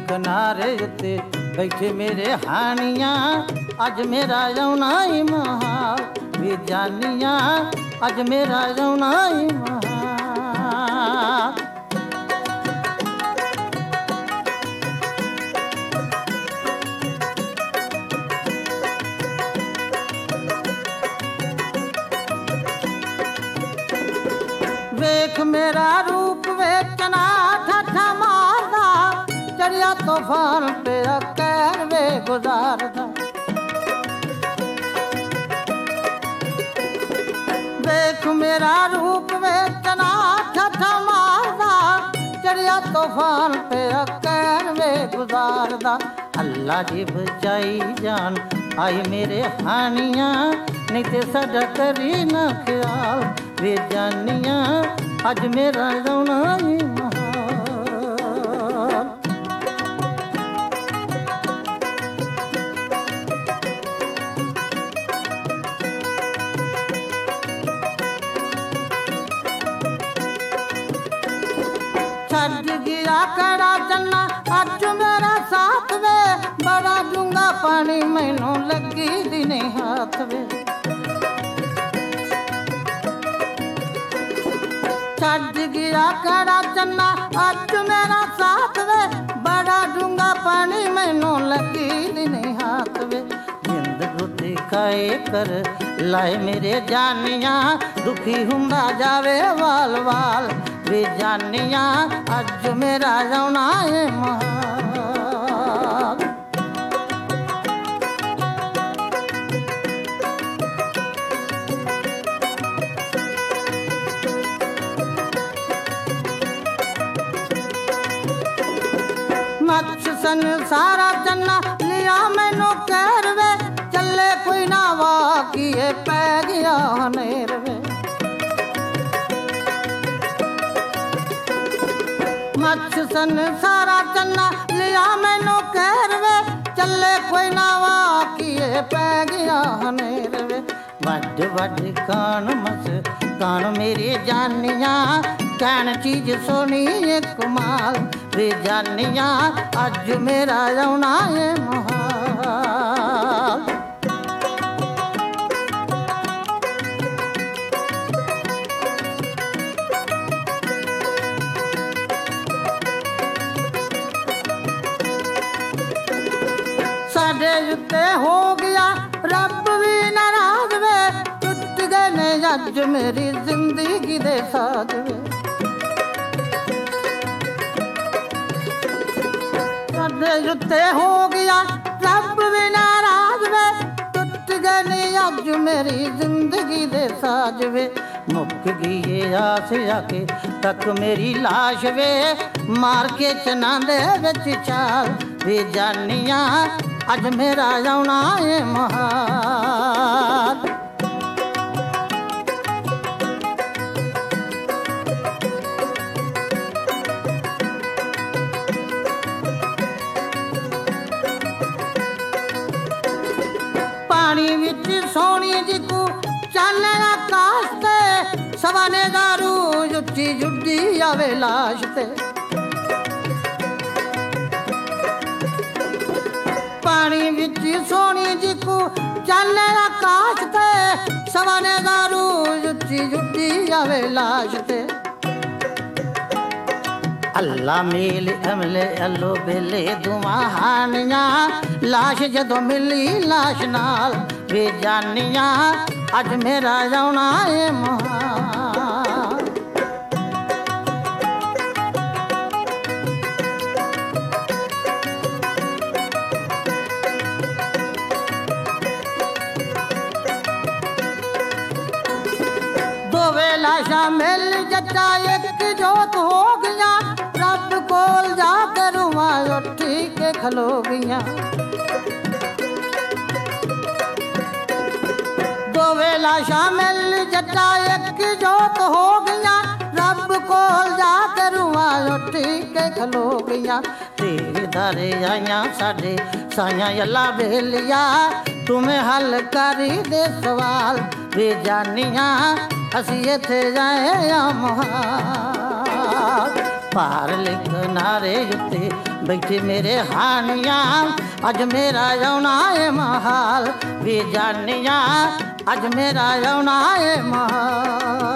किनारे उत्ते बैठे मेरे हानियां अज मेरा आउणा ही महाल वे जानियां अज मेरा आउणा ही महाल। वेख मेरा रूप वेचना ठठा मारदा चढ़िया तूफान पे कैर वे गुजारदा। वेख मेरा रूप वेचना ठठा मारदा चढ़िया तूफान पे कैर वे गुजारदा। अल्लाह जी बचाई जान आई मेरे हानियां नहीं ते साडा करी ना ख्याल वे जानियां अज मेरा आउणा ही महाल। छड़ गया कड़ा चन्ना अज मेरा साथ वे बड़ा डूंगा पानी मैनू लगी दिने हाथ वे। छड़ गया कड़ा चन्ना अज मेरा साथ वे बड़ा डूंगा पानी मैनू लगी दिने हाथ वे। जिंद रोटी खाए कर लाए मेरे जानियां दुखी हुंदा जावे वाल वाल वे जानियां अज मेरा आउणा है महाल। मच संसारा चन्ना लिया मैनू कैर वे चले कोई ना वाकिए पै गया हनेर वे। मच संसारा चन्ना लिया मैनू कैर वे चले कोई ना वाकिए पै गया हनेर वे। वड वड कान मस कान मेरी जानियां कैन चीज सोनी कमाल वे जानियां अज मेरा आउणा है महाल। साडे उत्ते हो गया रब भी नाराज वे टुट गए ने अज मेरी जिंदगी दे साज वे। साडे उत्ते हो गया रब भी नाराज वे टुट गए ने अज मेरी जिंदगी दे साज वे। मुक गई ये आस आके तक मेरी लाश वे मार के चना दे विच चाल वे जानियां अज मेरा आउणा है महाल। पानी विच सोनी जी को चाले आकाश ते सवाने दारू जुच्ची जुड्डी आवे लाश ते। पानी विच सोनी जी को चाले आकाश ते सवाने दारू जुच्ची जुड्डी आवे लाश ते। अल्लाह मेल अमले अल्लो बेले दुआ हानियां लाश जदों मिली लाश नाल वे जानियां अज मेरा आउणा है महाल। दोवे लाशां मिल जच्चा एक जोत हो गया रब कोल जाकर रुआ उठी के खलो गईयां। दोवे लाशां मिल जच्चा एक जोत हो गईयां रब कोल जाकर रुआ उठी के खलो गईयां। तेरे दारे आईयां साडे साइयां अल्लाह बेलिया तुम्हें हल करी दे सवाल वे जानियां असी इत्थे जाए महाल। पारले किनारे उत्ते बैठे मेरे हानिया अज मेरा आउणा है महाल वे जानिया अज मेरा आउणा है महाल।